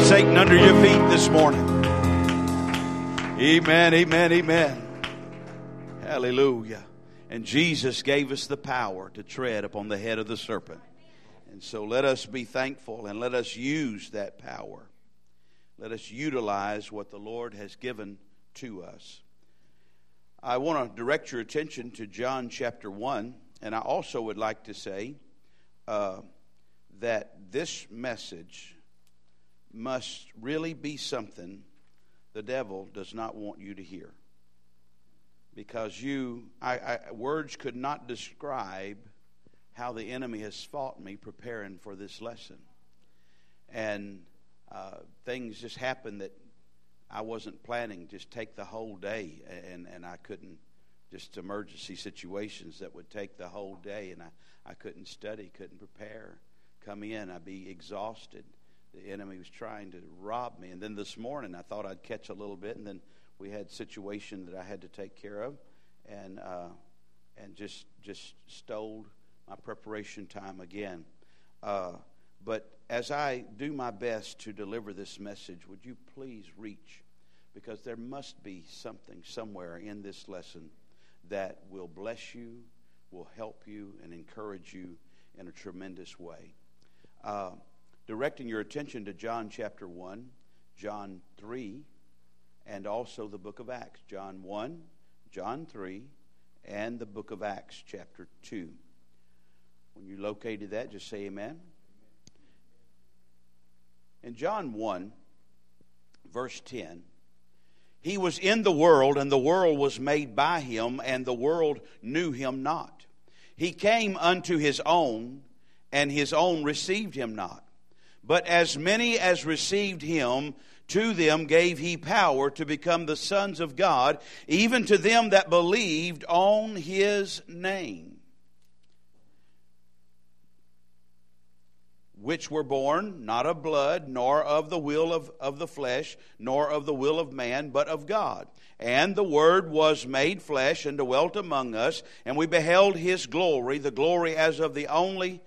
Satan under your feet this morning. Amen, amen, amen. Hallelujah. And Jesus gave us the power to tread upon the head of the serpent. And so let us be thankful and let us use that power. Let us utilize what the Lord has given to us. I want to direct your attention to John chapter 1. And I also would like to say that this message must really be something the devil does not want you to hear. Because words could not describe how the enemy has fought me preparing for this lesson. And things just happened that I wasn't planning, just take the whole day. And I couldn't, just emergency situations that would take the whole day. And I couldn't study, couldn't prepare. Come in, I'd be exhausted. The enemy was trying to rob me. And then this morning I thought I'd catch a little bit, and then we had a situation that I had to take care of, and just stole my preparation time again. But as I do my best to deliver this message, would you please reach? Because there must be something somewhere in this lesson that will bless you, will help you, and encourage you in a tremendous way. Directing your attention to John chapter 1, John 3, and also the book of Acts. John 1, John 3, and the book of Acts chapter 2. When you located that, just say amen. In John 1, verse 10, he was in the world, and the world was made by him, and the world knew him not. He came unto his own, and his own received him not. But as many as received him, to them gave he power to become the sons of God, even to them that believed on his name, which were born not of blood, nor of the will of the flesh, nor of the will of man, but of God. And the Word was made flesh and dwelt among us, and we beheld his glory, the glory as of the only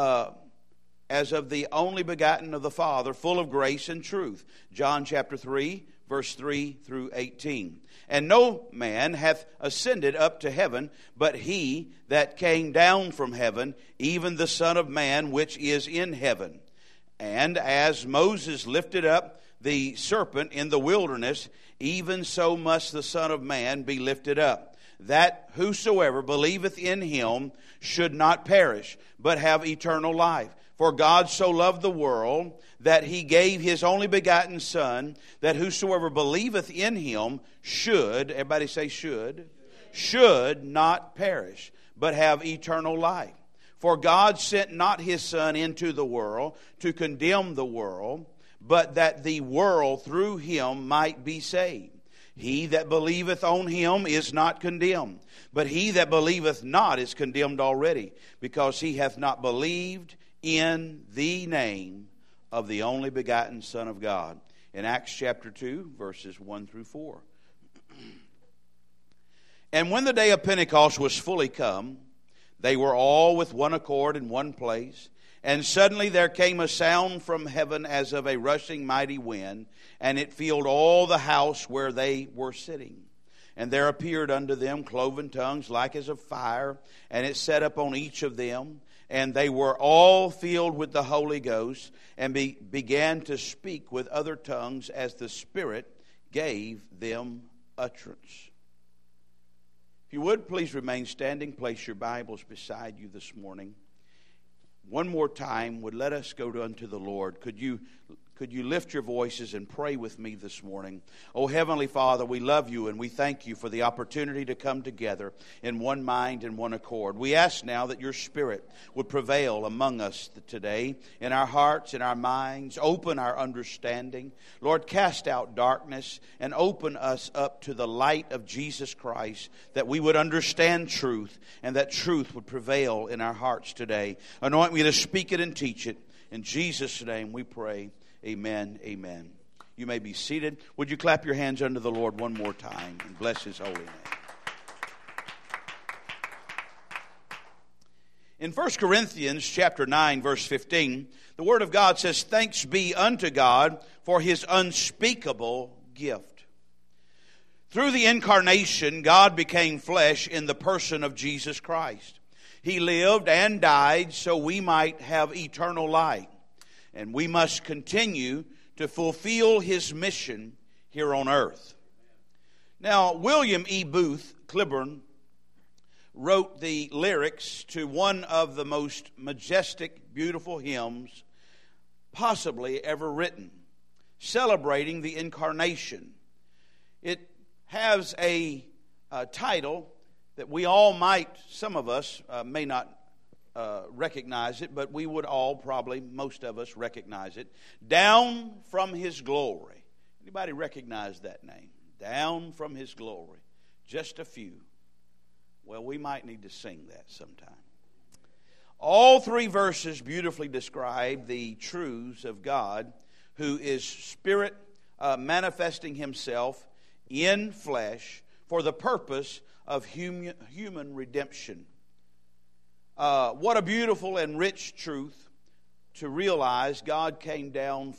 begotten of the Father, full of grace and truth. John chapter 3, verse 3 through 18. And no man hath ascended up to heaven, but he that came down from heaven, even the Son of Man which is in heaven. And as Moses lifted up the serpent in the wilderness, even so must the Son of Man be lifted up, that whosoever believeth in him should not perish, but have eternal life. For God so loved the world that he gave his only begotten Son, that whosoever believeth in him should, everybody say should not perish, but have eternal life. For God sent not his Son into the world to condemn the world, but that the world through him might be saved. He that believeth on him is not condemned, but he that believeth not is condemned already, because he hath not believed in the name of the only begotten Son of God. In Acts chapter 2, verses 1 through 4. And when the day of Pentecost was fully come, they were all with one accord in one place. And suddenly there came a sound from heaven as of a rushing mighty wind, and it filled all the house where they were sitting. And there appeared unto them cloven tongues like as of fire, and it sat upon each of them. And they were all filled with the Holy Ghost, and began to speak with other tongues as the Spirit gave them utterance. If you would, please remain standing. Place your Bibles beside you this morning. One more time, would let us go unto the Lord. Could you lift your voices and pray with me this morning? Oh, Heavenly Father, we love you and we thank you for the opportunity to come together in one mind and one accord. We ask now that your Spirit would prevail among us today, in our hearts, in our minds. Open our understanding. Lord, cast out darkness and open us up to the light of Jesus Christ, that we would understand truth and that truth would prevail in our hearts today. Anoint me to speak it and teach it. In Jesus' name we pray. Amen, amen. You may be seated. Would you clap your hands unto the Lord one more time and bless his holy name. In 1 Corinthians chapter 9, verse 15, the Word of God says, "Thanks be unto God for His unspeakable gift." Through the incarnation, God became flesh in the person of Jesus Christ. He lived and died so we might have eternal life. And we must continue to fulfill His mission here on earth. Now, William E. Booth Cliburn wrote the lyrics to one of the most majestic, beautiful hymns possibly ever written, celebrating the incarnation. It has a title that we all might, some of us may not recognize it, but we would all probably, most of us, recognize it. "Down from His Glory." Anybody recognize that name? "Down from His Glory." Just a few. Well, we might need to sing that sometime. All three verses beautifully describe the truths of God, who is Spirit manifesting Himself in flesh for the purpose of human redemption. What a beautiful and rich truth to realize God came down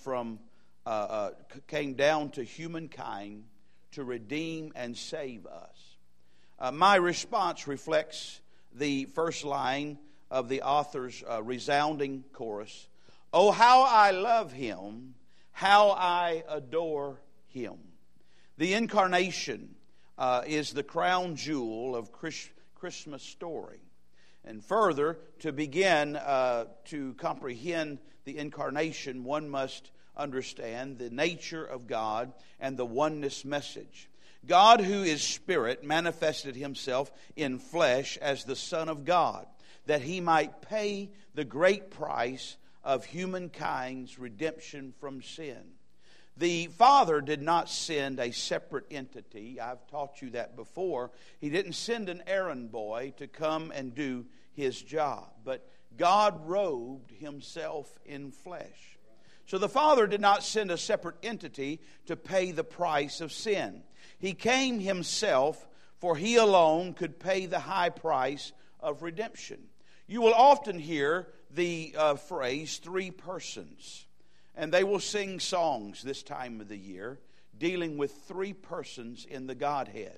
to humankind to redeem and save us. My response reflects the first line of the author's resounding chorus. "Oh, how I love Him, how I adore Him." The incarnation is the crown jewel of Christmas story. And further, to begin to comprehend the incarnation, one must understand the nature of God and the oneness message. God, who is Spirit, manifested Himself in flesh as the Son of God, that He might pay the great price of humankind's redemption from sin. The Father did not send a separate entity. I've taught you that before. He didn't send an errand boy to come and do His job. But God robed Himself in flesh. So the Father did not send a separate entity to pay the price of sin. He came Himself, for He alone could pay the high price of redemption. You will often hear the phrase "three persons." And they will sing songs this time of the year dealing with three persons in the Godhead.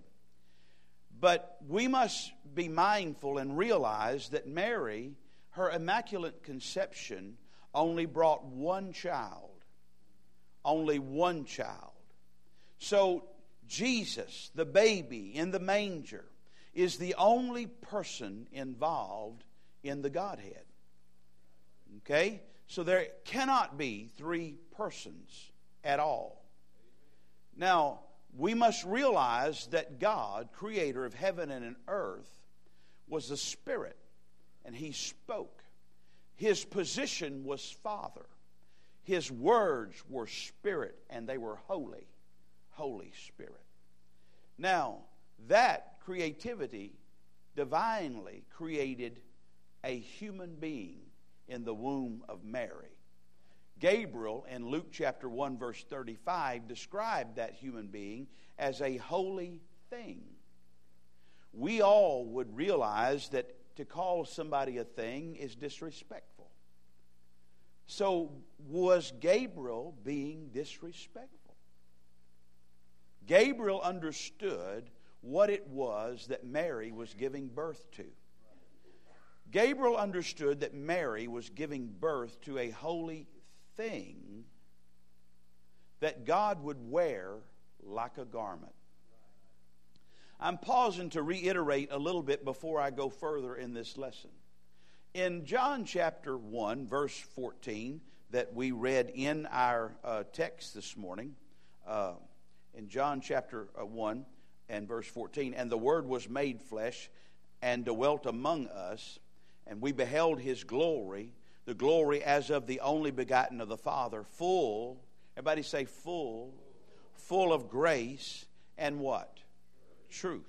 But we must be mindful and realize that Mary, her immaculate conception, only brought one child. Only one child. So Jesus, the baby in the manger, is the only person involved in the Godhead. Okay? So there cannot be three persons at all. Now, we must realize that God, creator of heaven and earth, was a spirit, and He spoke. His position was Father. His words were Spirit, and they were holy. Holy Spirit. Now, that creativity divinely created a human being in the womb of Mary. Gabriel in Luke chapter 1 verse 35 described that human being as a holy thing. We all would realize that to call somebody a thing is disrespectful. So was Gabriel being disrespectful? Gabriel understood what it was that Mary was giving birth to. Gabriel understood that Mary was giving birth to a holy thing that God would wear like a garment. I'm pausing to reiterate a little bit before I go further in this lesson. In John chapter 1, verse 14, that we read in our text this morning, in John chapter 1 and verse 14, "And the Word was made flesh and dwelt among us, and we beheld His glory, the glory as of the only begotten of the Father, full," everybody say full, "full of grace and" what? Truth.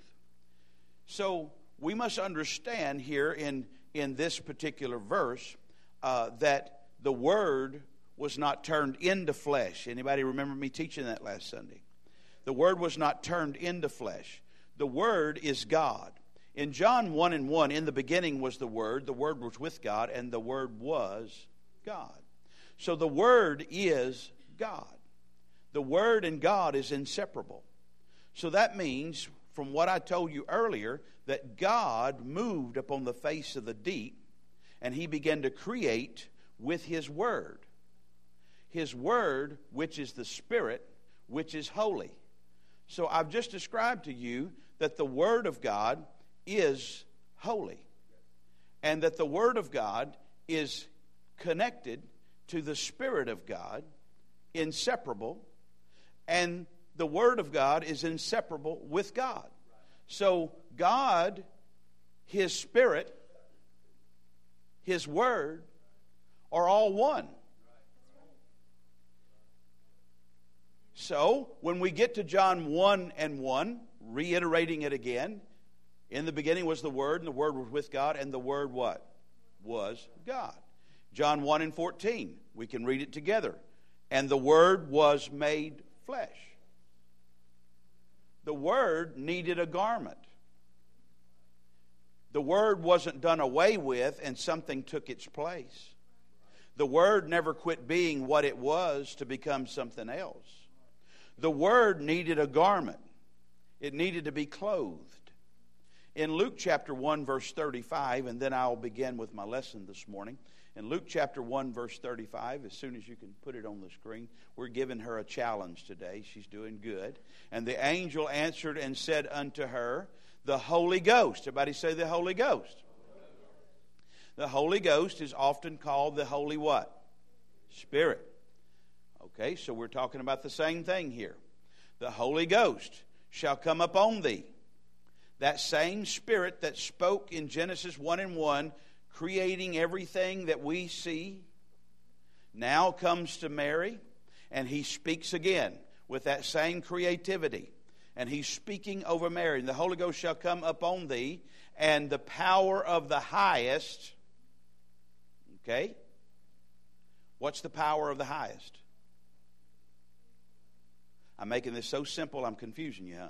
So we must understand here in this particular verse that the Word was not turned into flesh. Anybody remember me teaching that last Sunday? The Word was not turned into flesh. The Word is God. In John 1:1, in the beginning was the Word was with God, and the Word was God. So the Word is God. The Word and God is inseparable. So that means, from what I told you earlier, that God moved upon the face of the deep, and He began to create with His Word. His Word, which is the Spirit, which is holy. So I've just described to you that the Word of God is holy, and that the Word of God is connected to the Spirit of God, inseparable, and the Word of God is inseparable with God. So God, His Spirit, His Word are all one. So when we get to John 1:1, reiterating it again, in the beginning was the Word, and the Word was with God, and the Word what? Was God. John 1:14, we can read it together. And the Word was made flesh. The Word needed a garment. The Word wasn't done away with and something took its place. The Word never quit being what it was to become something else. The Word needed a garment. It needed to be clothed. In Luke chapter 1, verse 35, and then I'll begin with my lesson this morning. In Luke chapter 1, verse 35, as soon as you can put it on the screen, we're giving her a challenge today. She's doing good. And the angel answered and said unto her, the Holy Ghost. Everybody say the Holy Ghost. The Holy Ghost is often called the Holy what? Spirit. Okay, so we're talking about the same thing here. The Holy Ghost shall come upon thee. That same Spirit that spoke in Genesis 1:1, creating everything that we see, now comes to Mary, and He speaks again with that same creativity. And He's speaking over Mary. The Holy Ghost shall come upon thee, and the power of the highest. Okay? What's the power of the highest? I'm making this so simple, I'm confusing you, huh?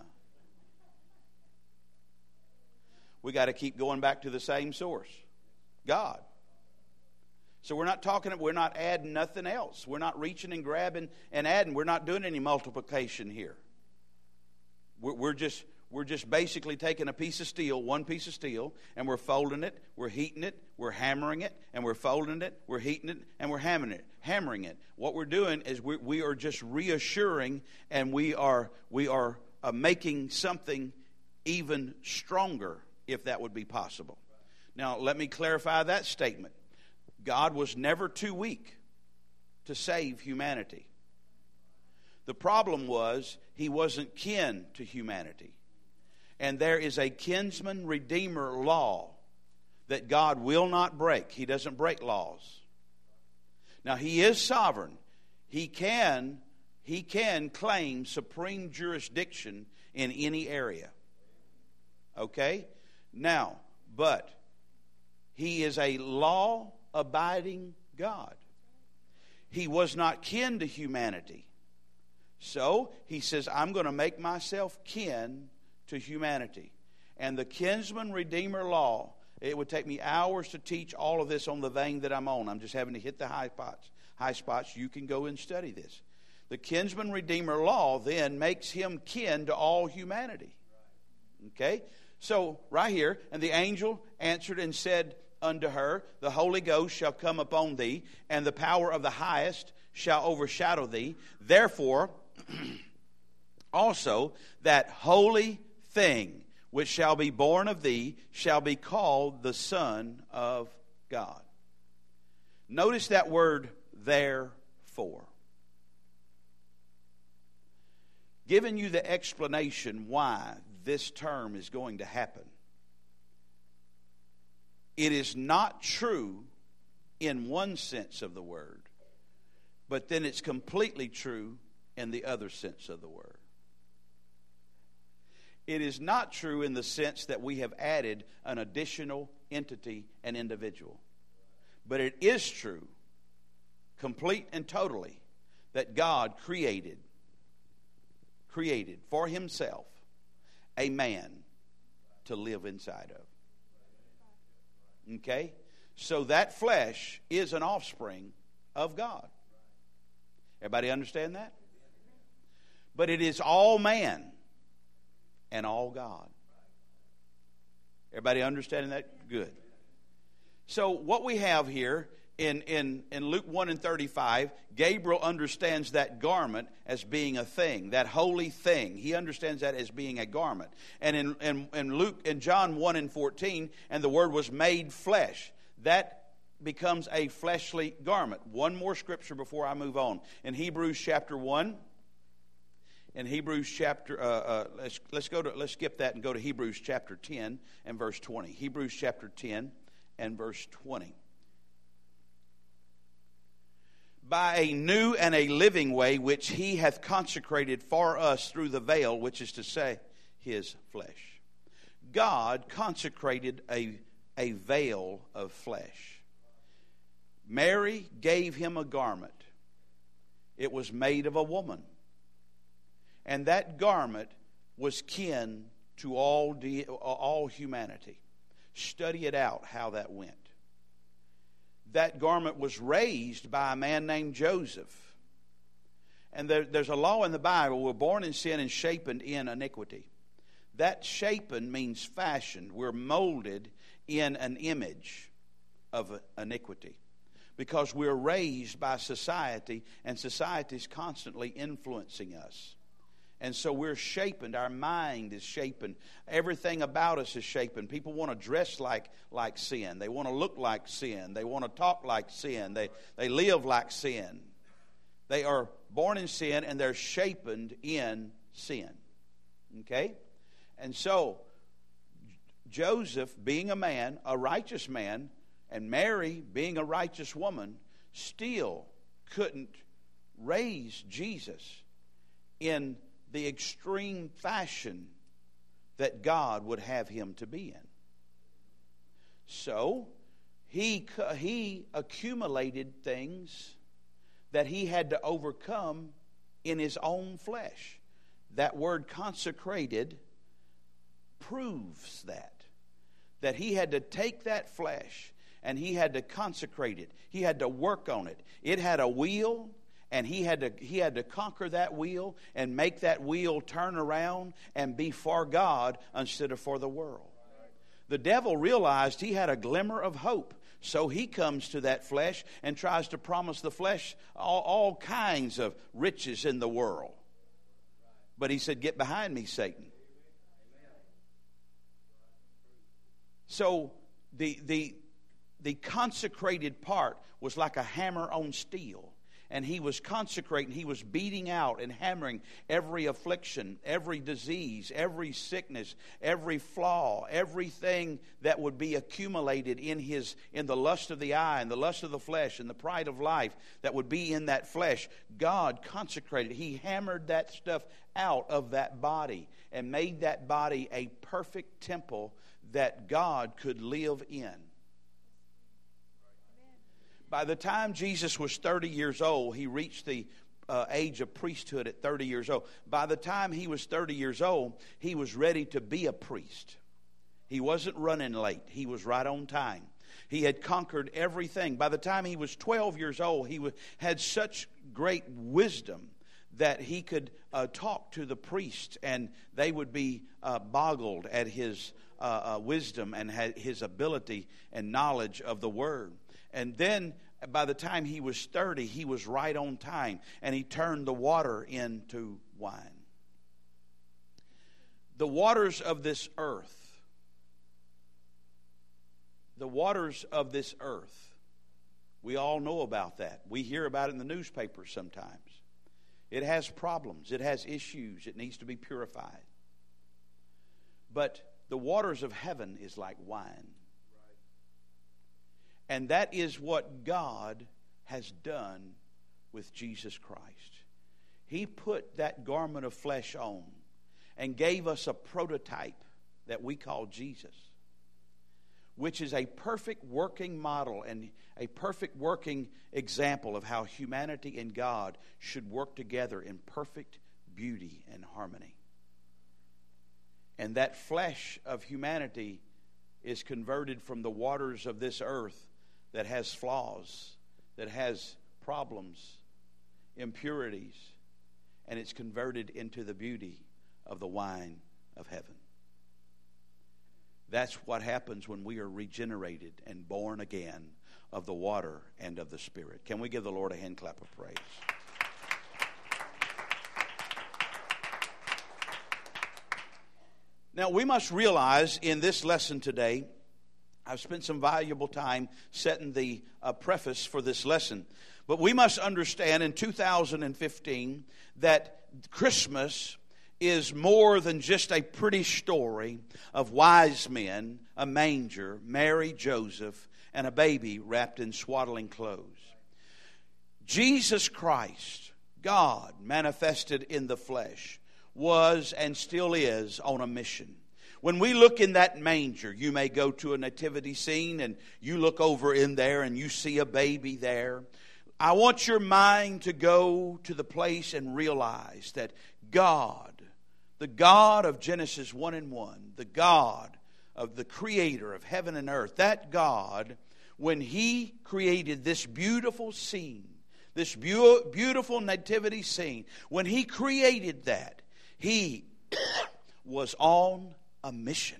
We got to keep going back to the same source, God. So we're not adding nothing else. We're not reaching and grabbing and adding. We're not doing any multiplication here. We're just basically taking a piece of steel, one piece of steel, and we're folding it, we're heating it, we're hammering it, and we're folding it, we're heating it, and we're hammering it. What we're doing is we are just reassuring, and we are making something even stronger, if that would be possible. Now, let me clarify that statement. God was never too weak to save humanity. The problem was He wasn't kin to humanity. And there is a kinsman redeemer law that God will not break. He doesn't break laws. Now, He is sovereign. He can claim supreme jurisdiction in any area. Okay? Now, but He is a law-abiding God. He was not kin to humanity. So, He says, I'm going to make myself kin to humanity. And the kinsman redeemer law, it would take me hours to teach all of this on the vein that I'm on. I'm just having to hit the high spots. You can go and study this. The kinsman redeemer law then makes Him kin to all humanity. Okay? So, right here, and the angel answered and said unto her, the Holy Ghost shall come upon thee, and the power of the highest shall overshadow thee. Therefore, also that holy thing which shall be born of thee shall be called the Son of God. Notice that word, therefore. Giving you the explanation why this term is going to happen. It is not true in one sense of the word, but then it's completely true in the other sense of the word. It is not true in the sense that we have added an additional entity and individual. But it is true, complete and totally, that God created for Himself a man to live inside of. Okay? So that flesh is an offspring of God. Everybody understand that? But it is all man and all God. Everybody understanding that? Good. So what we have here in Luke 1 and 35, Gabriel understands that garment as being a thing, that holy thing. He understands that as being a garment. And in John 1 and 14, and the Word was made flesh. That becomes a fleshly garment. One more scripture before I move on. In Hebrews chapter 1, in Hebrews chapter, let's skip that and go to Hebrews chapter 10 and verse 20. Hebrews chapter 10 and verse 20. By a new and a living way, which he hath consecrated for us through the veil, which is to say, his flesh. God consecrated a veil of flesh. Mary gave him a garment. It was made of a woman. And that garment was kin to all humanity. Study it out how that went. That garment was raised by a man named Joseph. And there's a law in the Bible: we're born in sin and shapen in iniquity. That shapen means fashioned. We're molded in an image of iniquity. Because we're raised by society, and society is constantly influencing us. And so we're shapen. Our mind is shapen. Everything about us is shapen. People want to dress like sin. They want to look like sin. They want to talk like sin. They live like sin. They are born in sin, and they're shapen in sin. Okay? And so Joseph, being a man, a righteous man, and Mary, being a righteous woman, still couldn't raise Jesus in the extreme fashion that God would have him to be in. So he accumulated things that he had to overcome in his own flesh. That word consecrated proves that he had to take that flesh and he had to consecrate it. He had to work on it. It had a wheel, and he had to conquer that wheel and make that wheel turn around and be for God instead of for the world. The devil realized he had a glimmer of hope, so he comes to that flesh and tries to promise the flesh all kinds of riches in the world. But he said, "Get behind me, Satan." So the consecrated part was like a hammer on steel. And he was consecrating, he was beating out and hammering every affliction, every disease, every sickness, every flaw, everything that would be accumulated in the lust of the eye and the lust of the flesh and the pride of life that would be in that flesh. God consecrated. He hammered that stuff out of that body and made that body a perfect temple that God could live in. By the time Jesus was 30 years old, he reached the age of priesthood at 30 years old. By the time he was 30 years old, he was ready to be a priest. He wasn't running late. He was right on time. He had conquered everything. By the time he was 12 years old, he had such great wisdom that he could talk to the priests, and they would be boggled at his wisdom and his ability and knowledge of the Word. And then by the time he was 30, he was right on time, and he turned the water into wine. The waters of this earth, we all know about that. We hear about it in the newspapers sometimes. It has problems. It has issues. It needs to be purified. But the waters of heaven is like wine. And that is what God has done with Jesus Christ. He put that garment of flesh on and gave us a prototype that we call Jesus, which is a perfect working model and a perfect working example of how humanity and God should work together in perfect beauty and harmony. And that flesh of humanity is converted from the waters of this earth that has flaws, that has problems, impurities, and it's converted into the beauty of the wine of heaven. That's what happens when we are regenerated and born again of the water and of the Spirit. Can we give the Lord a hand clap of praise? Now, we must realize in this lesson today, I've spent some valuable time setting the preface for this lesson. But we must understand in 2015 that Christmas is more than just a pretty story of wise men, a manger, Mary, Joseph, and a baby wrapped in swaddling clothes. Jesus Christ, God manifested in the flesh, was and still is on a mission. When we look in that manger, you may go to a nativity scene and you look over in there and you see a baby there. I want your mind to go to the place and realize that God, the God of Genesis 1:1, the God of the creator of heaven and earth, that God, when He created this beautiful scene, this beautiful nativity scene, when He created that, He was on a mission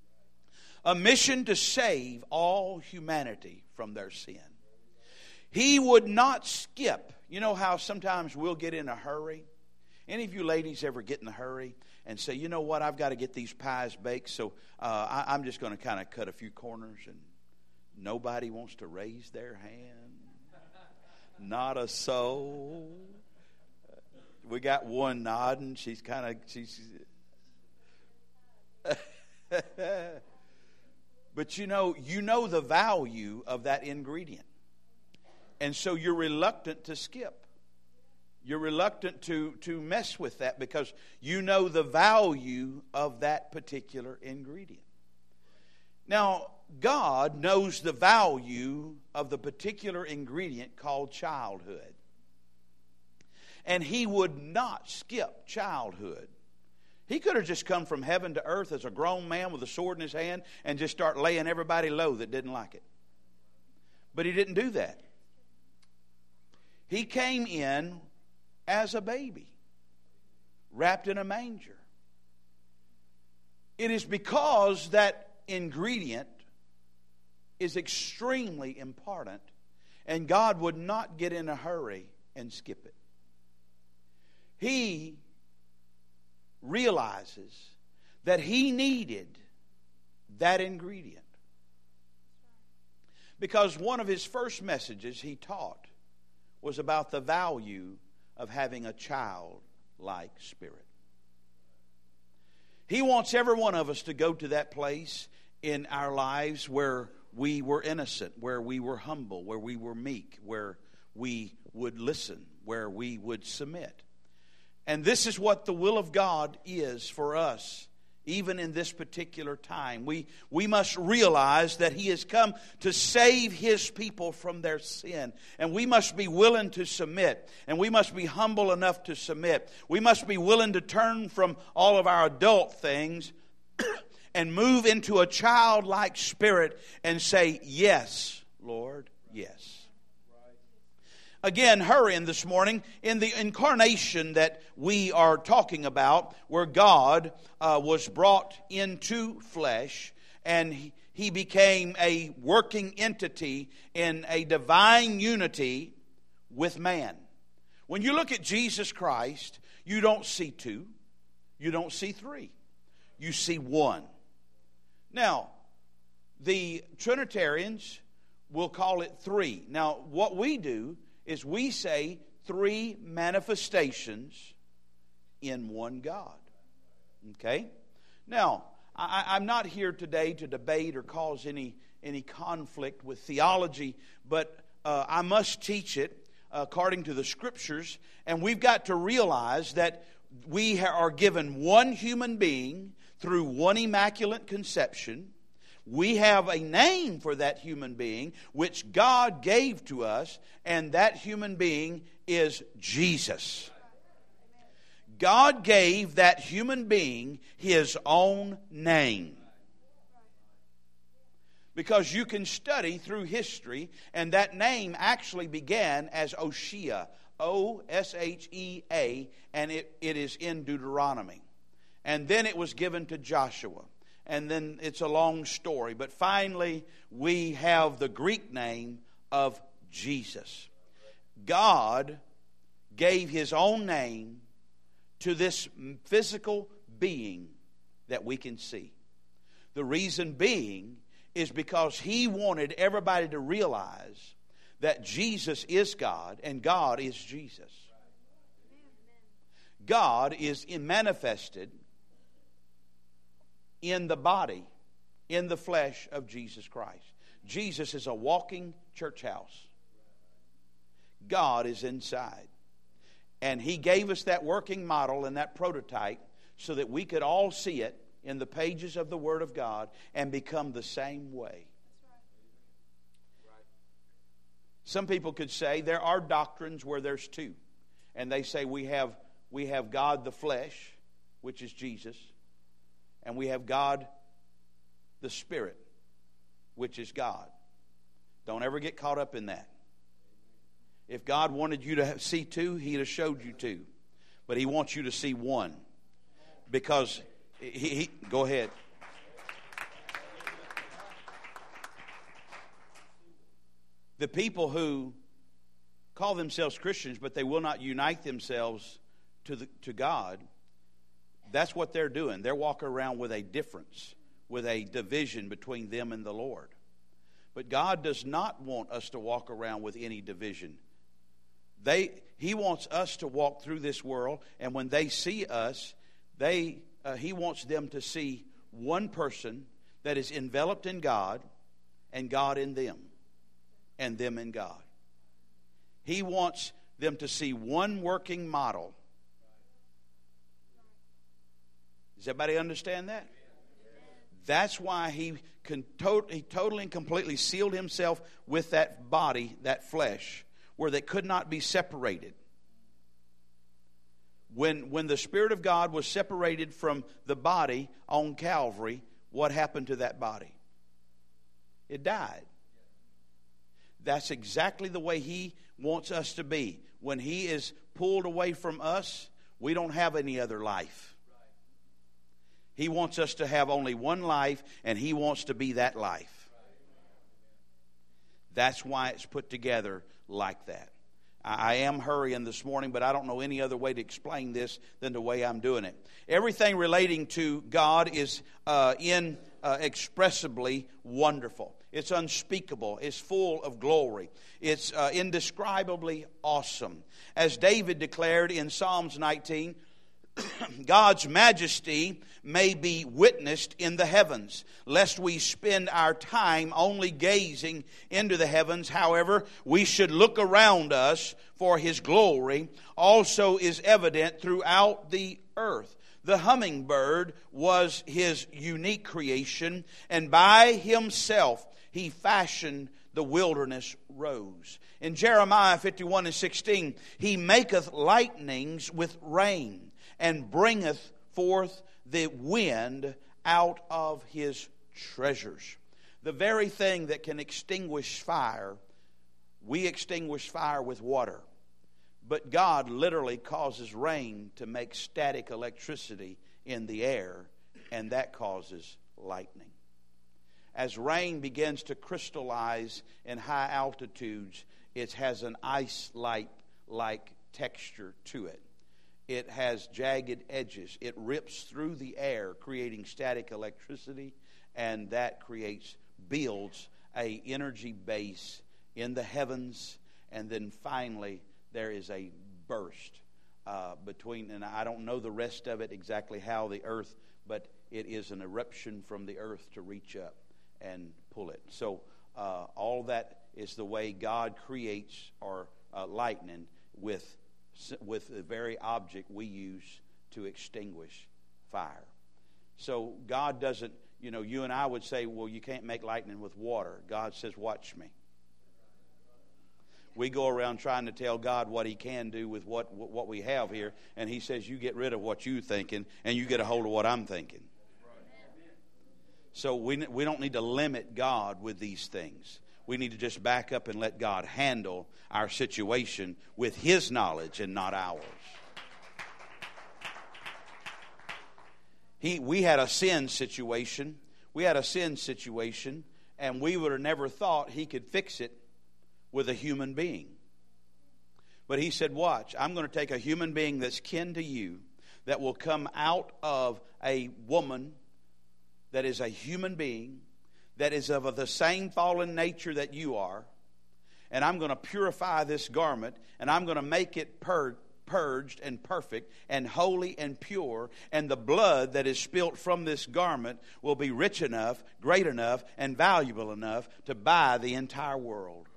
to save all humanity from their sin. He would not skip. You know how sometimes we'll get in a hurry? Any of you ladies ever get in a hurry and say, you know what, I've got to get these pies baked, so I'm just going to kind of cut a few corners, and nobody wants to raise their hand? Not a soul. We got one nodding. She's but you know the value of that ingredient. And so you're reluctant to skip. You're reluctant to mess with that because you know the value of that particular ingredient. Now, God knows the value of the particular ingredient called childhood. And He would not skip childhood. He could have just come from heaven to earth as a grown man with a sword in his hand and just start laying everybody low that didn't like it. But He didn't do that. He came in as a baby, wrapped in a manger. It is because that ingredient is extremely important, and God would not get in a hurry and skip it. He realizes that He needed that ingredient. Because one of His first messages He taught was about the value of having a childlike spirit. He wants every one of us to go to that place in our lives where we were innocent, where we were humble, where we were meek, where we would listen, where we would submit. And this is what the will of God is for us, even in this particular time. We must realize that He has come to save His people from their sin. And we must be willing to submit. And we must be humble enough to submit. We must be willing to turn from all of our adult things and move into a childlike spirit and say, yes, Lord, yes. Again, hurrying this morning, in the incarnation that we are talking about, where God was brought into flesh and He became a working entity in a divine unity with man. When you look at Jesus Christ, you don't see two, you don't see three, you see one. Now, the Trinitarians will call it three. Now, what we do is we say three manifestations in one God. Okay? Now, I'm not here today to debate or cause any conflict with theology, but I must teach it according to the Scriptures, and we've got to realize that we are given one human being through one immaculate conception. We have a name for that human being, which God gave to us, and that human being is Jesus. God gave that human being his own name. Because you can study through history, and that name actually began as Oshea, O-S-H-E-A, and it is in Deuteronomy. And then it was given to Joshua. And then it's a long story. But finally, we have the Greek name of Jesus. God gave his own name to this physical being that we can see. The reason being is because he wanted everybody to realize that Jesus is God and God is Jesus. God is manifested in the body, in the flesh of Jesus Christ. Jesus is a walking church house. God is inside. And he gave us that working model and that prototype so that we could all see it in the pages of the Word of God and become the same way. Some people could say there are doctrines where there's two. And they say we have God the flesh, which is Jesus, and we have God the Spirit, which is God. Don't ever get caught up in that. If God wanted you to see two, he'd have showed you two. But he wants you to see one. Because he go ahead. The people who call themselves Christians, but they will not unite themselves to God, that's what they're doing. They're walking around with a difference, with a division between them and the Lord. But God does not want us to walk around with any division. He wants us to walk through this world, and when they see us, he wants them to see one person that is enveloped in God, and God in them, and them in God. He wants them to see one working model. Does everybody understand that? That's why he totally and completely sealed himself with that body, that flesh, where they could not be separated. When the Spirit of God was separated from the body on Calvary, what happened to that body? It died. That's exactly the way he wants us to be. When he is pulled away from us, we don't have any other life. He wants us to have only one life, and he wants to be that life. That's why it's put together like that. I am hurrying this morning, but I don't know any other way to explain this than the way I'm doing it. Everything relating to God is inexpressibly wonderful. It's unspeakable. It's full of glory. It's indescribably awesome. As David declared in Psalms 19, God's majesty may be witnessed in the heavens, lest we spend our time only gazing into the heavens. However, we should look around us, for his glory also is evident throughout the earth. The hummingbird was his unique creation, and by himself he fashioned the wilderness rose. In Jeremiah 51:16, he maketh lightnings with rain, and bringeth forth the wind out of his treasures. The very thing that can extinguish fire, we extinguish fire with water. But God literally causes rain to make static electricity in the air, and that causes lightning. As rain begins to crystallize in high altitudes, it has an ice-like texture to it. It has jagged edges. It rips through the air, creating static electricity, and that builds a energy base in the heavens, and then finally there is a burst between, and I don't know the rest of it exactly how the earth, but it is an eruption from the earth to reach up and pull it. So all that is the way God creates our lightning with the very object we use to extinguish fire. So God doesn't, you and I would say, well, you can't make lightning with water. God says, watch me. We go around trying to tell God what He can do with what we have here, and He says, you get rid of what you're thinking, and you get a hold of what I'm thinking. So we don't need to limit God with these things. We need to just back up and let God handle our situation with His knowledge and not ours. We had a sin situation. And we would have never thought He could fix it with a human being. But He said, watch, I'm going to take a human being that's kin to you, that will come out of a woman that is a human being, that is of the same fallen nature that you are, and I'm going to purify this garment, and I'm going to make it purged and perfect and holy and pure, and the blood that is spilt from this garment will be rich enough, great enough, and valuable enough to buy the entire world.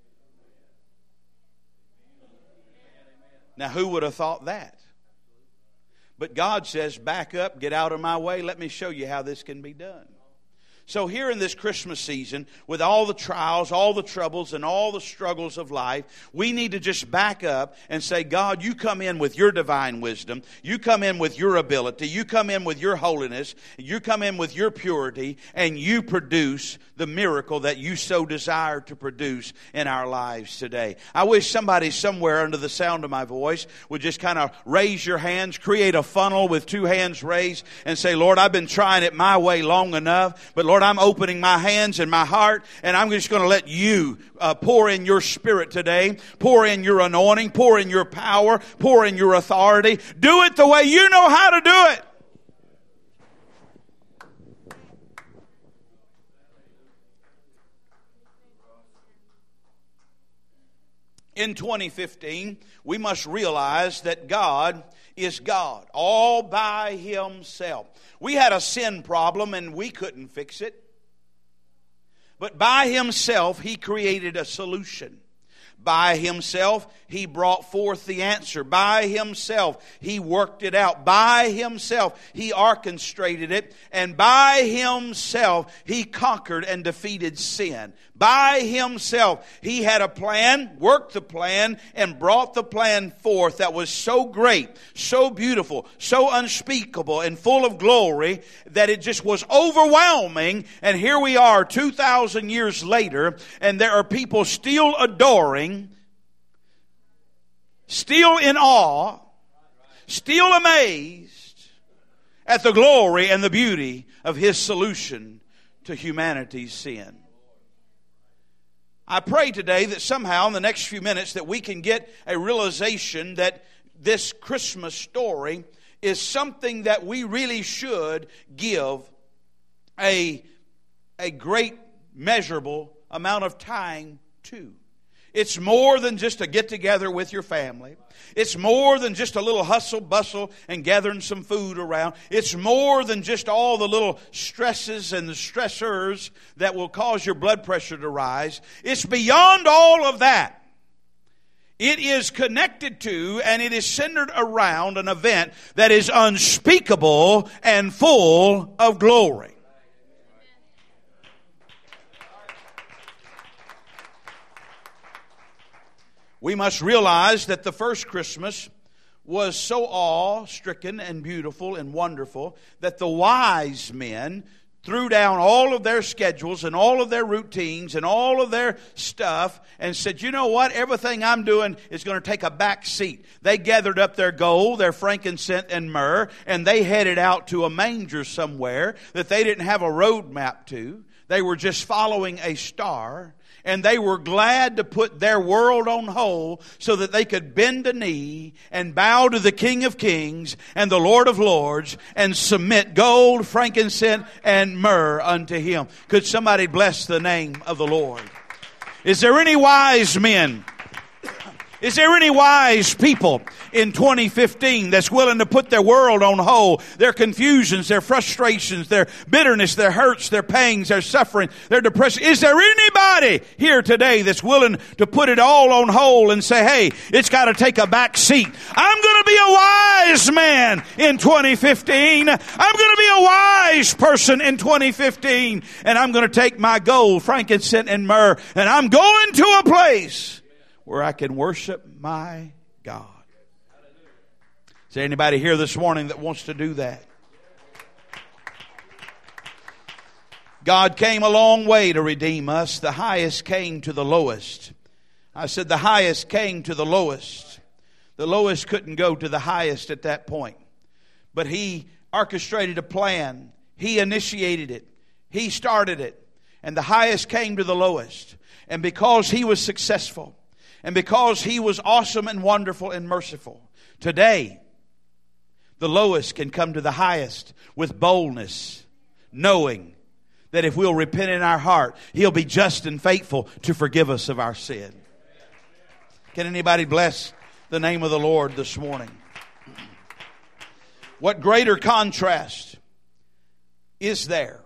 Now, who would have thought that? But God says, back up, get out of my way, let me show you how this can be done. So here in this Christmas season, with all the trials, all the troubles, and all the struggles of life, we need to just back up and say, God, you come in with your divine wisdom. You come in with your ability. You come in with your holiness. You come in with your purity, and you produce the miracle that you so desire to produce in our lives today. I wish somebody somewhere under the sound of my voice would just kind of raise your hands, create a funnel with two hands raised, and say, Lord, I've been trying it my way long enough, but Lord, I'm opening my hands and my heart, and I'm just going to let you pour in your Spirit today, pour in your anointing, pour in your power, pour in your authority. Do it the way you know how to do it. In 2015, we must realize that God is God all by Himself. We had a sin problem and we couldn't fix it. But by Himself, He created a solution. By Himself, He brought forth the answer. By Himself, He worked it out. By Himself, He orchestrated it. And by Himself, He conquered and defeated sin. By Himself, He had a plan, worked the plan, and brought the plan forth that was so great, so beautiful, so unspeakable, and full of glory that it just was overwhelming. And here we are 2,000 years later, and there are people still adoring, still in awe, still amazed at the glory and the beauty of His solution to humanity's sin. I pray today that somehow in the next few minutes that we can get a realization that this Christmas story is something that we really should give a great measurable amount of time to. It's more than just a get-together with your family. It's more than just a little hustle, bustle, and gathering some food around. It's more than just all the little stresses and the stressors that will cause your blood pressure to rise. It's beyond all of that. It is connected to and it is centered around an event that is unspeakable and full of glory. We must realize that the first Christmas was so awe-stricken and beautiful and wonderful that the wise men threw down all of their schedules and all of their routines and all of their stuff and said, you know what, everything I'm doing is going to take a back seat. They gathered up their gold, their frankincense and myrrh, and they headed out to a manger somewhere that they didn't have a road map to. They were just following a star. And they were glad to put their world on hold so that they could bend a knee and bow to the King of Kings and the Lord of Lords and submit gold, frankincense, and myrrh unto Him. Could somebody bless the name of the Lord? Is there any wise men? Is there any wise people in 2015 that's willing to put their world on hold, their confusions, their frustrations, their bitterness, their hurts, their pains, their suffering, their depression? Is there anybody here today that's willing to put it all on hold and say, hey, it's got to take a back seat? I'm going to be a wise man in 2015. I'm going to be a wise person in 2015. And I'm going to take my gold, frankincense, and myrrh, and I'm going to a place where I can worship my God. Is there anybody here this morning that wants to do that? God came a long way to redeem us. The highest came to the lowest. I said the highest came to the lowest. The lowest couldn't go to the highest at that point. But He orchestrated a plan. He initiated it. He started it. And the highest came to the lowest. And because He was successful, and because He was awesome and wonderful and merciful, today the lowest can come to the highest with boldness, knowing that if we'll repent in our heart, He'll be just and faithful to forgive us of our sin. Can anybody bless the name of the Lord this morning? What greater contrast is there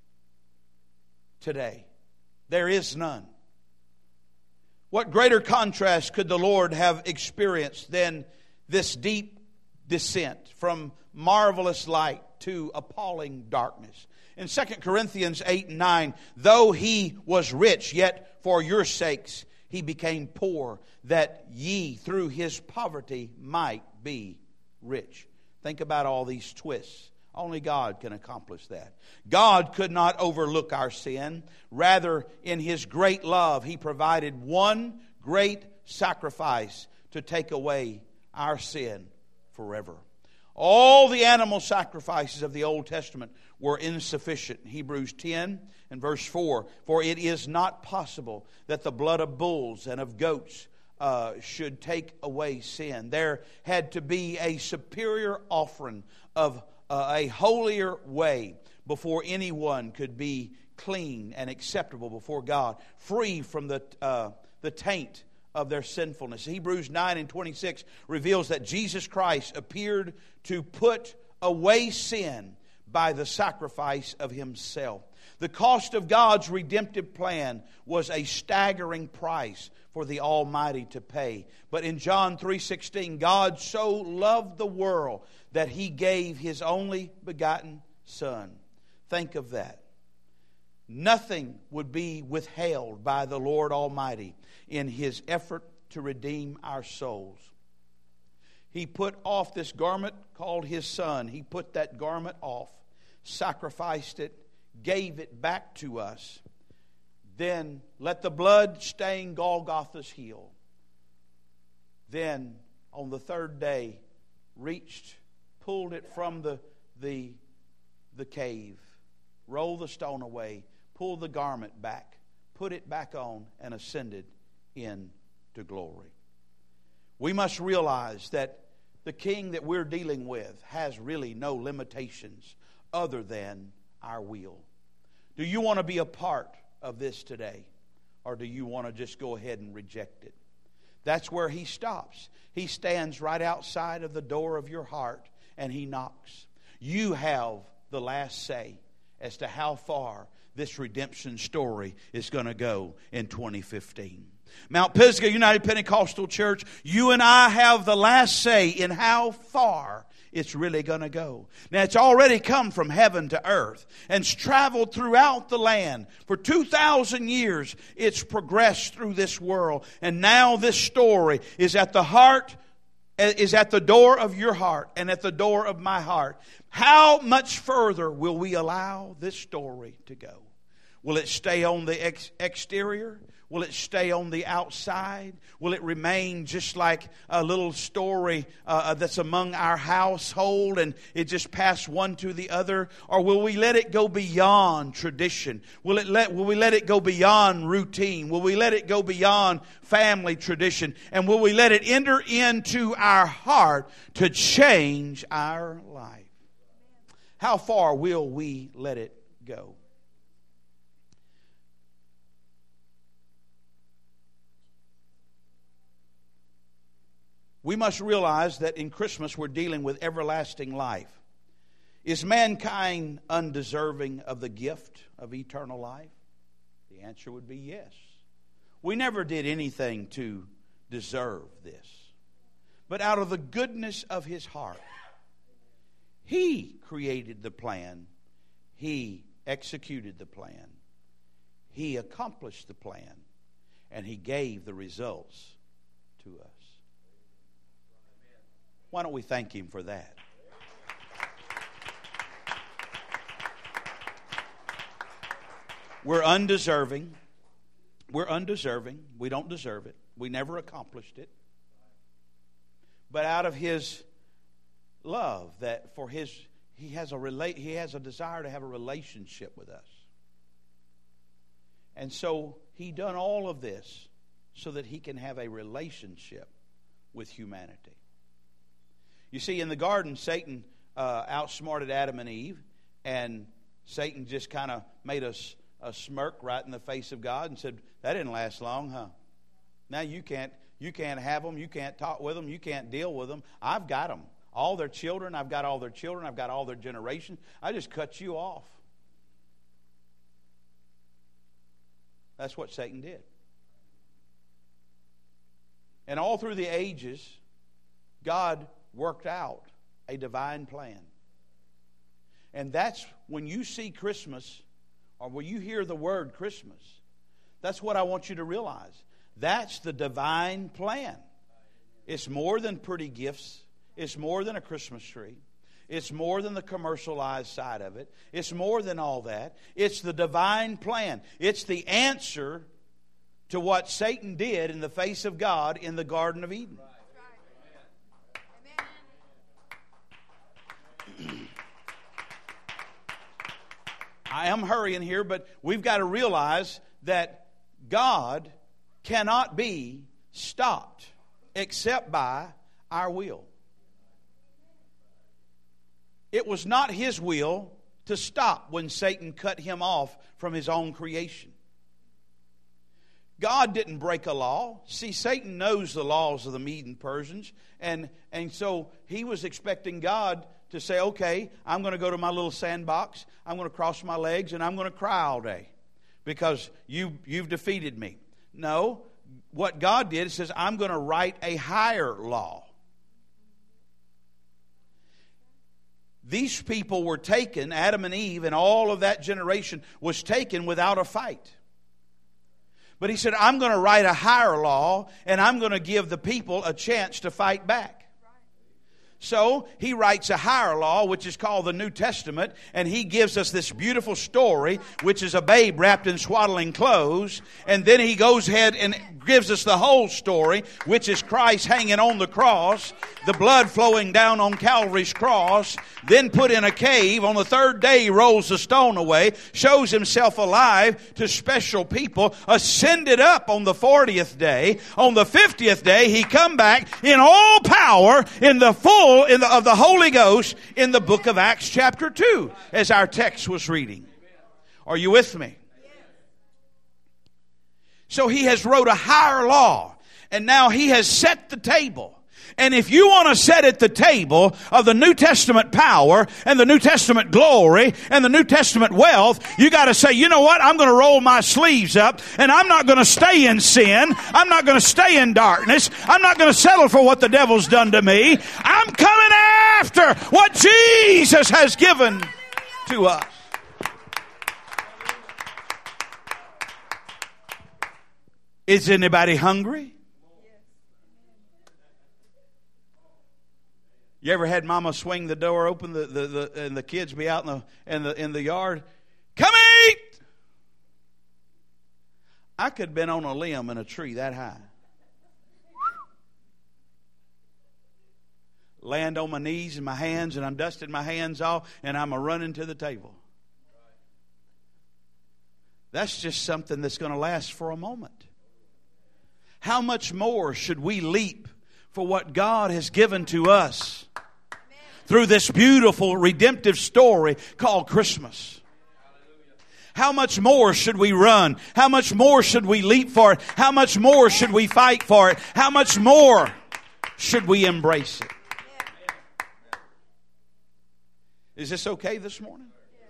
today? There is none. What greater contrast could the Lord have experienced than this deep descent from marvelous light to appalling darkness? In 2 Corinthians 8 and 9, though He was rich, yet for your sakes He became poor, that ye through His poverty might be rich. Think about all these twists. Only God can accomplish that. God could not overlook our sin. Rather, in His great love, He provided one great sacrifice to take away our sin forever. All the animal sacrifices of the Old Testament were insufficient. Hebrews 10 and verse 4, for it is not possible that the blood of bulls and of goats should take away sin. There had to be a superior offering of a holier way before anyone could be clean and acceptable before God, free from the taint of their sinfulness. Hebrews 9 and 26 reveals that Jesus Christ appeared to put away sin by the sacrifice of Himself. The cost of God's redemptive plan was a staggering price for the Almighty to pay. But in John 3:16, God so loved the world that He gave His only begotten Son. Think of that. Nothing would be withheld by the Lord Almighty in His effort to redeem our souls. He put off this garment called His Son. He put that garment off, sacrificed it, gave it back to us. Then let the blood stain Golgotha's heel. Then on the third day reached, pulled it from the cave, rolled the stone away, pulled the garment back, put it back on, and ascended into glory. We must realize that the King that we're dealing with has really no limitations other than our will. Do you want to be a part of this today? Or do you want to just go ahead and reject it? That's where He stops. He stands right outside of the door of your heart and He knocks. You have the last say as to how far this redemption story is going to go in 2015. Mount Pisgah United Pentecostal Church, you and I have the last say in how far it's really going to go. Now, it's already come from heaven to earth and it's traveled throughout the land. For 2,000 years, it's progressed through this world. And now this story is at the door of your heart and at the door of my heart. How much further will we allow this story to go? Will it stay on the exterior? Will it stay on the outside? Will it remain just like a little story that's among our household and it just pass one to the other? Or will we let it go beyond tradition? Will we let it go beyond routine? Will we let it go beyond family tradition? And will we let it enter into our heart to change our life? How far will we let it go? We must realize that in Christmas we're dealing with everlasting life. Is mankind undeserving of the gift of eternal life? The answer would be yes. We never did anything to deserve this. But out of the goodness of His heart, He created the plan. He executed the plan. He accomplished the plan. And He gave the results to us. Why don't we thank Him for that? We're undeserving. We're undeserving. We don't deserve it. We never accomplished it. But out of His love, that for He has a desire to have a relationship with us. And so He done all of this so that He can have a relationship with humanity. You see, in the garden, Satan outsmarted Adam and Eve, and Satan just kind of made a smirk right in the face of God and said, "That didn't last long, huh? Now you can't have them, you can't talk with them, you can't deal with them. I've got them. All their children, I've got all their children, I've got all their generation. I just cut you off." That's what Satan did. And all through the ages, God worked out a divine plan. And that's when you see Christmas, or when you hear the word Christmas, that's what I want you to realize. That's the divine plan. It's more than pretty gifts. It's more than a Christmas tree. It's more than the commercialized side of it. It's more than all that. It's the divine plan. It's the answer to what Satan did in the face of God in the Garden of Eden. I am hurrying here, but we've got to realize that God cannot be stopped except by our will. It was not His will to stop when Satan cut Him off from His own creation. God didn't break a law. See, Satan knows the laws of the Medes and Persians, and so he was expecting God to say, "Okay, I'm going to go to my little sandbox, I'm going to cross my legs, and I'm going to cry all day because you've defeated me." No, what God did is says, "I'm going to write a higher law." These people were taken, Adam and Eve, and all of that generation was taken without a fight. But He said, "I'm going to write a higher law, and I'm going to give the people a chance to fight back." So He writes a higher law, which is called the New Testament, and He gives us this beautiful story, which is a babe wrapped in swaddling clothes. And then He goes ahead and gives us the whole story, which is Christ hanging on the cross, the blood flowing down on Calvary's cross, then put in a cave. On the third day He rolls the stone away, shows Himself alive to special people, ascended up on the 40th day. On the 50th day He come back in all power, in the full of the Holy Ghost, in the book of Acts chapter 2, as our text was reading. Are you with me? So He has wrote a higher law, and now He has set the table. And if you want to sit at the table of the New Testament power and the New Testament glory and the New Testament wealth, you got to say, "You know what? I'm going to roll my sleeves up, and I'm not going to stay in sin. I'm not going to stay in darkness. I'm not going to settle for what the devil's done to me. I'm coming after what Jesus has given to us." Is anybody hungry? You ever had Mama swing the door open, and the kids be out in the yard? "Come eat!" I could have been on a limb in a tree that high. Land on my knees and my hands, and I'm dusting my hands off, and I'm running to the table. That's just something that's going to last for a moment. How much more should we leap for what God has given to us through this beautiful redemptive story called Christmas? How much more should we run? How much more should we leap for it? How much more should we fight for it? How much more should we embrace it? Is this okay this morning?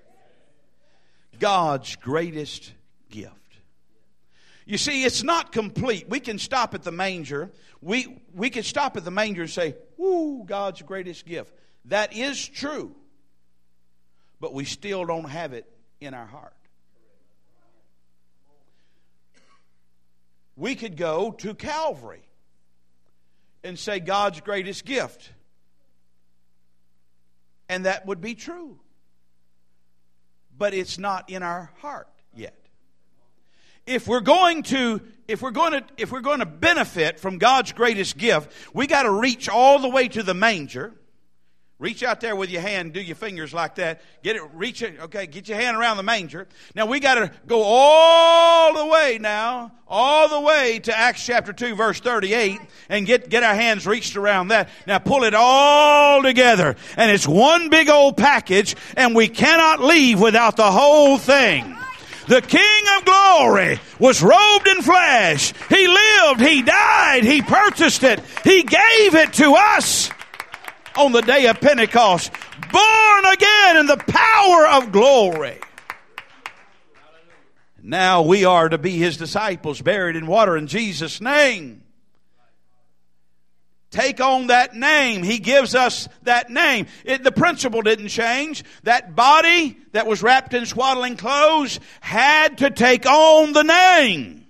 God's greatest gift. You see, it's not complete. We can stop at the manger. We can stop at the manger and say, "Woo, God's greatest gift." That is true. But we still don't have it in our heart. We could go to Calvary. and say God's greatest gift. And that would be true. But it's not in our heart yet. If we're going to benefit from God's greatest gift, we got to reach all the way to the manger. Reach out there with your hand, do your fingers like that. Get your hand around the manger. Now we got to go all the way to Acts chapter 2 verse 38 and get our hands reached around that. Now pull it all together. And it's one big old package, and we cannot leave without the whole thing. The King of Glory was robed in flesh. He lived, He died, He purchased it. He gave it to us on the day of Pentecost. Born again in the power of glory. Now we are to be His disciples, buried in water in Jesus' name. Take on that name. He gives us that name. The principle didn't change. That body that was wrapped in swaddling clothes had to take on the name.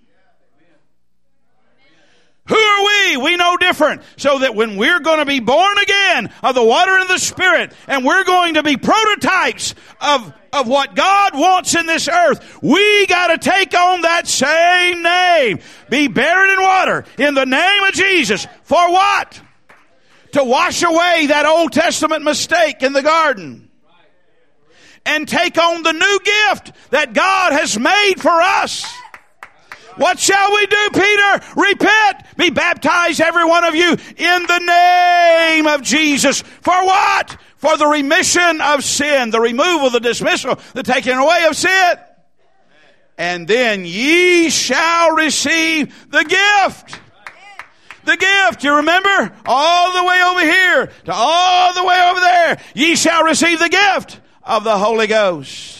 Who are we? We know different. So that when we're going to be born again of the water and the Spirit, and we're going to be prototypes of what God wants in this earth, we got to take on that same name. Be buried in water in the name of Jesus. For what? To wash away that Old Testament mistake in the garden. And take on the new gift that God has made for us. What shall we do, Peter? Repent. Be baptized, every one of you, in the name of Jesus. For what? For the remission of sin, the removal, the dismissal, the taking away of sin. And then ye shall receive the gift. The gift, you remember? All the way over here to all the way over there. Ye shall receive the gift of the Holy Ghost.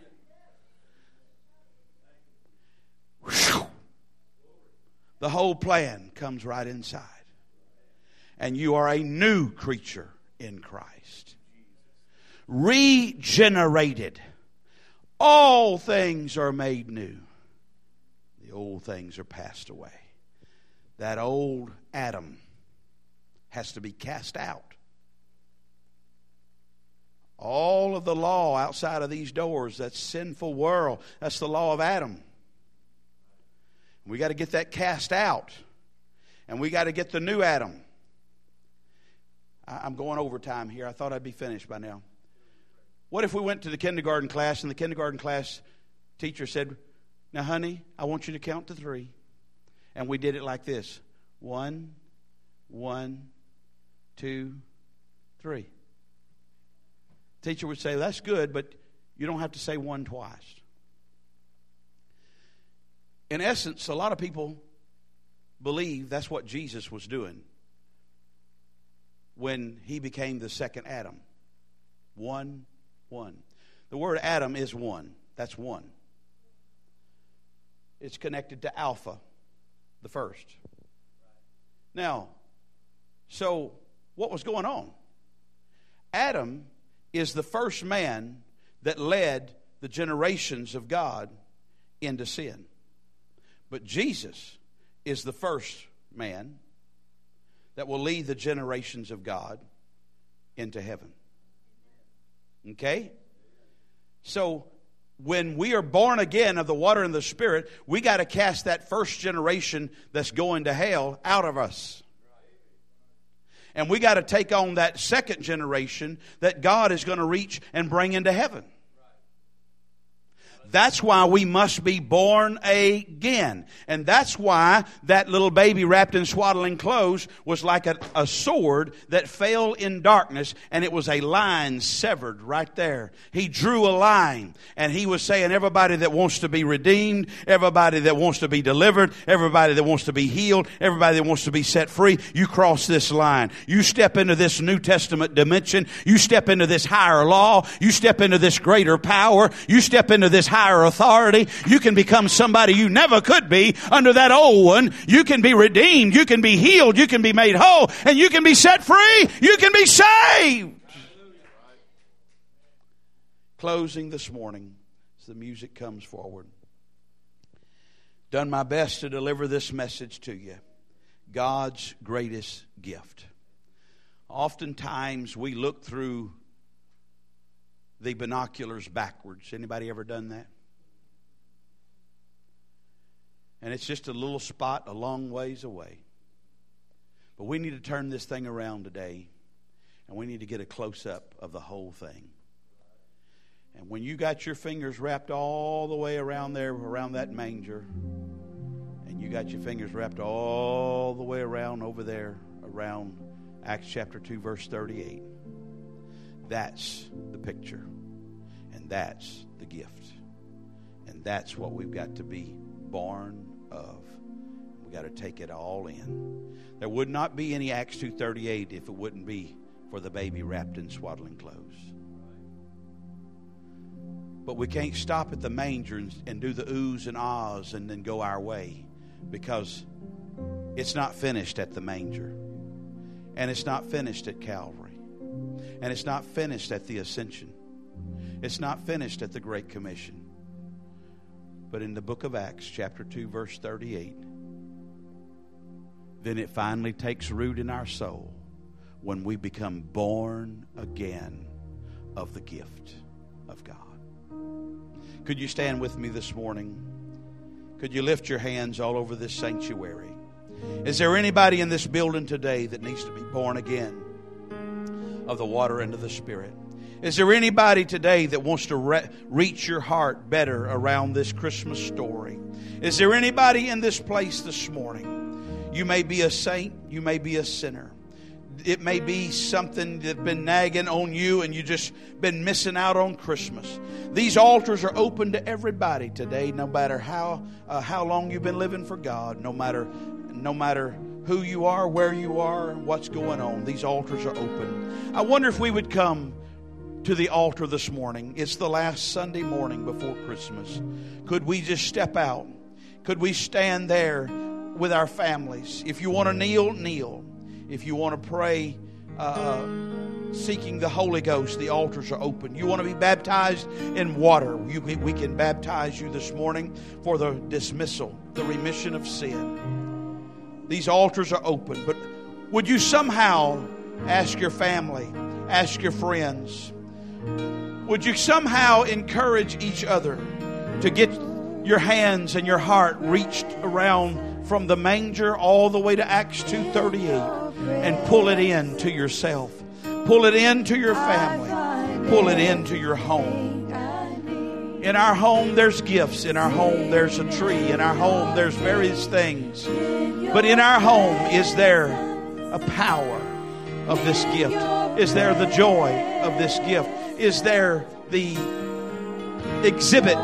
Whew. The whole plan comes right inside. And you are a new creature in Christ. Regenerated. All things are made new. The old things are passed away. That old Adam has to be cast out. All of the law outside of these doors, that sinful world, that's the law of Adam. We got to get that cast out. And we got to get the new Adam. I'm going over time here. I thought I'd be finished by now. What if we went to the kindergarten class and the kindergarten class teacher said, now, honey, I want you to count to 3. And we did it like this. 1, 1, 2, 3. Teacher would say, that's good, but you don't have to say 1 twice. In essence, a lot of people believe that's what Jesus was doing when He became the second Adam. 1, 1. The word Adam is 1. That's 1. It's connected to Alpha, the first. Now, so what was going on? Adam is the first man that led the generations of God into sin. But Jesus is the first man that will lead the generations of God into heaven. Okay? So when we are born again of the water and the Spirit, we got to cast that first generation that's going to hell out of us. And we got to take on that second generation that God is going to reach and bring into heaven. That's why we must be born again. And that's why that little baby wrapped in swaddling clothes was like a sword that fell in darkness, and it was a line severed right there. He drew a line, and He was saying, everybody that wants to be redeemed, everybody that wants to be delivered, everybody that wants to be healed, everybody that wants to be set free, you cross this line. You step into this New Testament dimension. You step into this higher law. You step into this greater power. You step into this higher authority. You can become somebody you never could be under that old one. You can be redeemed. You can be healed. You can be made whole. And you can be set free. You can be saved. Closing this morning as the music comes forward. Done my best to deliver this message to you. God's greatest gift. Oftentimes we look through the binoculars backwards. Anybody ever done that? And it's just a little spot a long ways away. But we need to turn this thing around today, and we need to get a close-up of the whole thing. And when you got your fingers wrapped all the way around there, around that manger, and you got your fingers wrapped all the way around over there, around Acts chapter 2, verse 38, that's the picture. And that's the gift. And that's what we've got to be born of. We've got to take it all in. There would not be any Acts 2:38 if it wouldn't be for the baby wrapped in swaddling clothes. But we can't stop at the manger and do the oohs and ahs and then go our way, because it's not finished at the manger. And it's not finished at Calvary. And it's not finished at the ascension. It's not finished at the Great Commission. But in the book of Acts, chapter 2, verse 38, then it finally takes root in our soul when we become born again of the gift of God. Could you stand with me this morning? Could you lift your hands all over this sanctuary? Is there anybody in this building today that needs to be born again of the water and of the Spirit? Is there anybody today that wants to reach your heart better around this Christmas story? Is there anybody in this place this morning? You may be a saint, you may be a sinner. It may be something that's been nagging on you and you just been missing out on Christmas. These altars are open to everybody today, no matter how long you've been living for God, no matter who you are, where you are, what's going on. These altars are open. I wonder if we would come to the altar this morning. It's the last Sunday morning before Christmas. Could we just step out? Could we stand there with our families? If you want to kneel, kneel. If you want to pray seeking the Holy Ghost, the altars are open. You want to be baptized in water, we can baptize you this morning for the dismissal, the remission of sin. These altars are open. But would you somehow ask your family, ask your friends, would you somehow encourage each other to get your hands and your heart reached around from the manger all the way to Acts 2:38 and pull it in to yourself, pull it into your family, pull it into your home. In our home there's gifts, in our home there's a tree, in our home there's various things, but in our home is there a power of this gift? Is there the joy of this gift? Is there the exhibit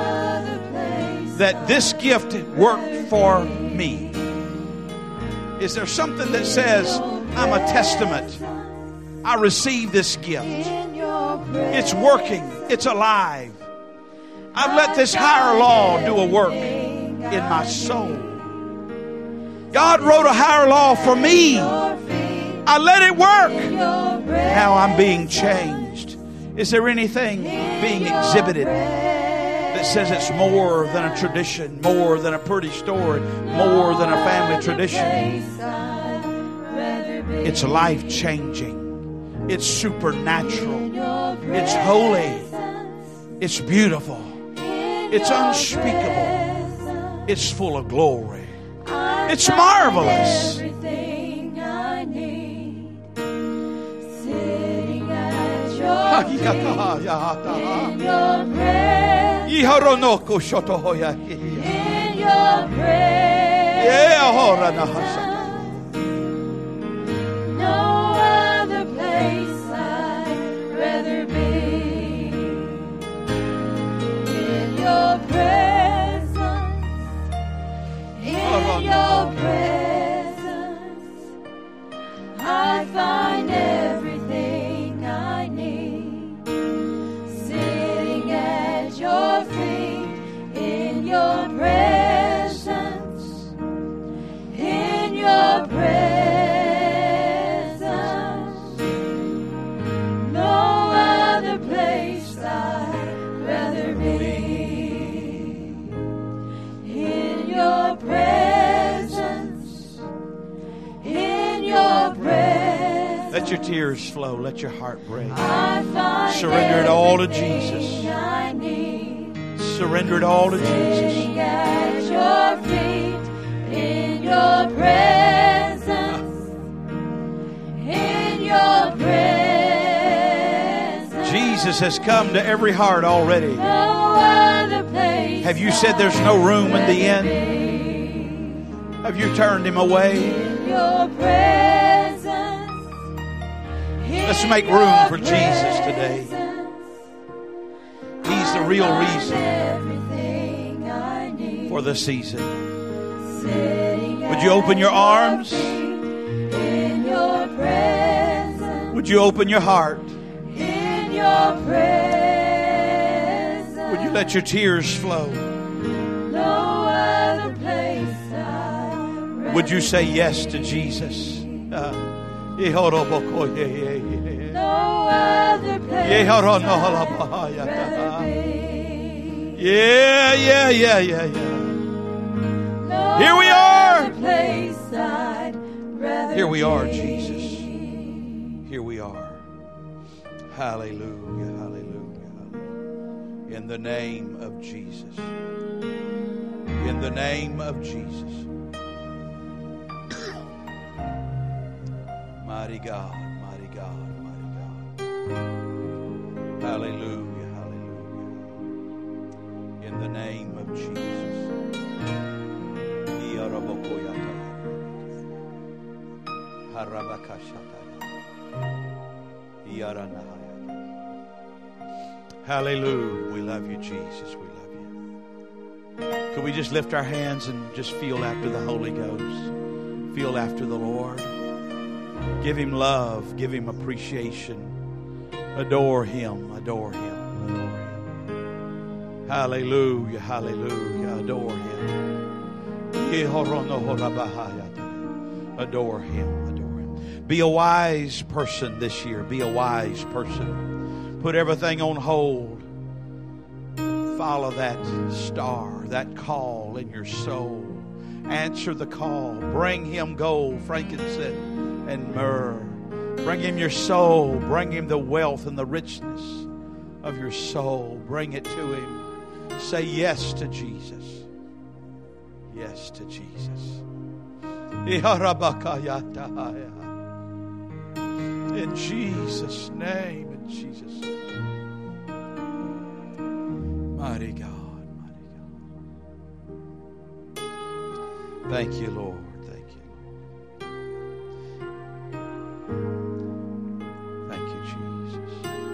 that this gift worked for me? Is there something that says, I'm a testament, I received this gift, it's working, it's alive, I've let this higher law do a work in my soul. God wrote a higher law for me, I let it work, now I'm being changed. Is there anything being exhibited that says it's more than a tradition, more than a pretty story, more than a family tradition? It's life-changing. It's supernatural. It's holy. It's beautiful. It's unspeakable. It's full of glory. It's marvelous. In your no other place I'd rather be. In your presence, in your presence, I find everything I need. Sitting at your feet, in your presence, in your your tears flow. Let your heart break. Surrender it all to Jesus. Surrender it all to Jesus. At your feet, in your presence, in your presence. Jesus has come to every heart already. No other place. Have you said there's no room in the inn? Have you turned him away? In your presence. Let's make room for Jesus today. He's the real reason for the season. Would you open your arms? In your presence. Would you open your heart? In your presence. Would you let your tears flow? No other place I'd Would you say yes to Jesus? No other place I'd Yeah. No Here we are. other place I'd rather Here we are, be. Jesus. Here we are. Hallelujah, hallelujah, hallelujah. In the name of Jesus. In the name of Jesus. Mighty God, mighty God, mighty God. Hallelujah, hallelujah. In the name of Jesus. Hallelujah. We love you, Jesus. We love you. Could we just lift our hands and just feel after the Holy Ghost? Feel after the Lord. Give him love. Give him appreciation. Adore him. Adore him. Adore him. Hallelujah. Hallelujah. Adore him. Adore him. Adore him. Be a wise person this year. Be a wise person. Put everything on hold. Follow that star, that call in your soul. Answer the call. Bring him gold, frankincense, and myrrh. Bring him your soul. Bring him the wealth and the richness of your soul. Bring it to him. Say yes to Jesus. Yes to Jesus. In Jesus' name. In Jesus' name. Mighty God. Mighty God. Thank you, Lord. Thank you, Lord. Thank you, Jesus.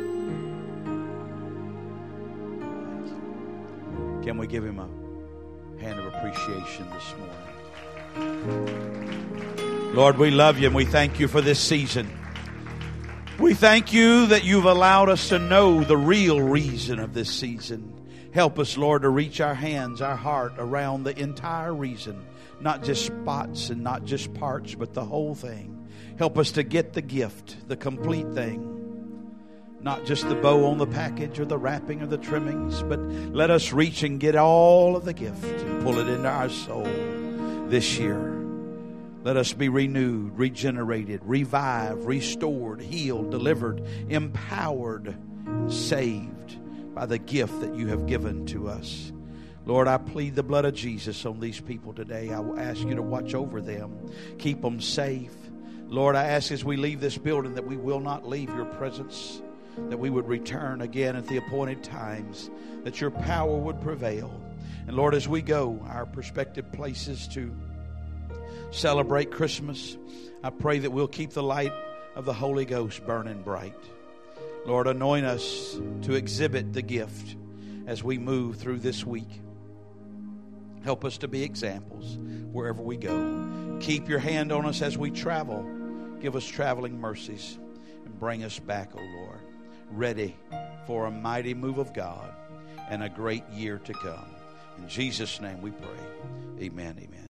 Thank you. Can we give him a hand of appreciation this morning? Lord, we love you and we thank you for this season. We thank you that you've allowed us to know the real reason of this season. Help us, Lord, to reach our hands, our heart around the entire reason. Not just spots and not just parts, but the whole thing. Help us to get the gift, the complete thing. Not just the bow on the package or the wrapping or the trimmings, but let us reach and get all of the gift and pull it into our soul this year. Let us be renewed, regenerated, revived, restored, healed, delivered, empowered, saved by the gift that you have given to us. Lord, I plead the blood of Jesus on these people today. I will ask you to watch over them, keep them safe. Lord, I ask as we leave this building that we will not leave your presence, that we would return again at the appointed times, that your power would prevail. And Lord, as we go our prospective places to celebrate Christmas, I pray that we'll keep the light of the Holy Ghost burning bright. Lord, anoint us to exhibit the gift as we move through this week. Help us to be examples wherever we go. Keep your hand on us as we travel. Give us traveling mercies and bring us back, O Lord, ready for a mighty move of God and a great year to come. In Jesus' name we pray. Amen. Amen.